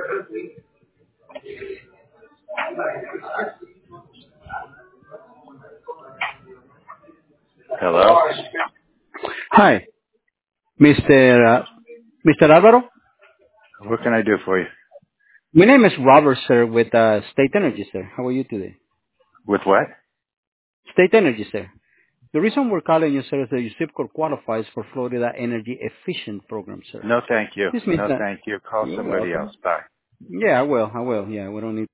Hello? Hi, Mr. Alvaro. What can I do for you? My name is Robert, sir, with State Energy, sir. How are you today? With what? State Energy, sir. The reason we're calling you, sir, is that your zip code qualifies for Florida Energy Efficient Program, sir. No, thank you. This means No, that thank you. Call you're somebody else. welcome. Bye. Yeah, I will. Yeah, we don't need